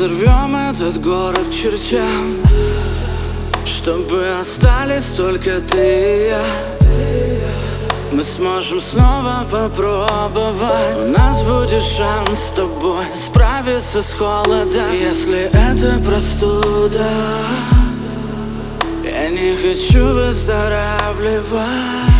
Взорвем этот город к чертям, чтобы остались только ты и я. Мы сможем снова попробовать. У нас будет шанс с тобой справиться с холодом. Если это простуда, я не хочу выздоравливать.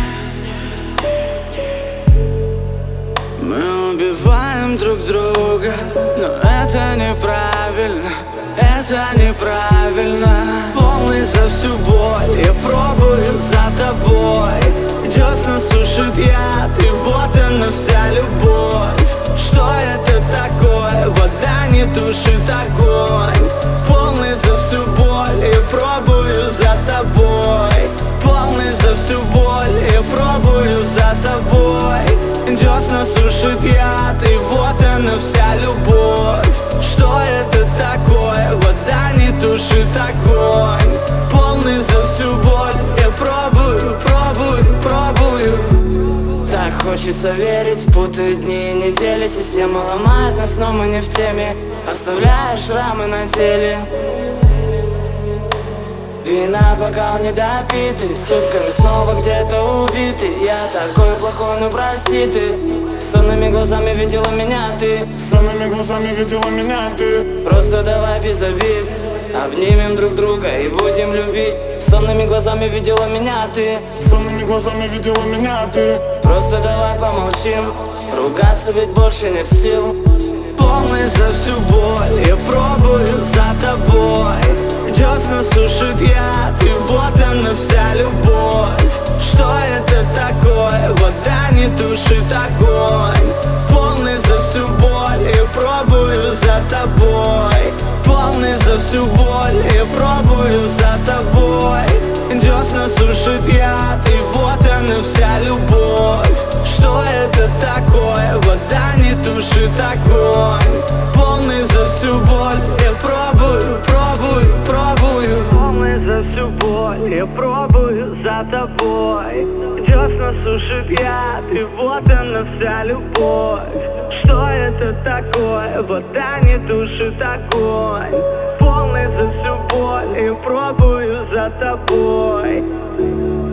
Мы убиваем друг друга, но это неправильно, это неправильно. Полный за всю боль, я пробую за тобой. Десна сушит яд, и вот она вся любовь. Что это такое? Вода не тушит огонь. Полный за всю боль, я пробую за тобой. Полный за всю боль, я пробую за тобой. Десна сушит яд, и вот она вся любовь. Что это такое? Вода не тушит огонь. Полный за всю боль, я пробую, пробую, пробую. Так хочется верить, путают дни и недели. Система ломает нас, но мы не в теме. Оставляя шрамы на теле. Вина, бокал недопитый, сутками снова где-то убитый. Я такой плохой, ну прости ты. Сонными глазами видела меня ты. Сонными глазами видела меня ты. Просто давай без обид, обнимем друг друга и будем любить. Сонными глазами видела меня ты. Сонными глазами видела меня ты. Просто давай помолчим, ругаться ведь больше нет сил. Полный за всю боль, я пробую за тобой. Десна сушит яд, и вот она вся любовь. Что это такое? Вода не тушит огонь. Полный за всю боль, я пробую за тобой. Полный за всю боль, я пробую за тобой. Десна сушит яд, и вот она вся любовь. Что это такое? Вода не тушит огонь. Полный за всю боль, я пробую, пробую, пробую. Полный за всю боль, я пробую за тобой. Десна сушит яд, и вот она вся любовь. Что это такое? Вода не тушит огонь. Полный за всю боль, я пробую за тобой.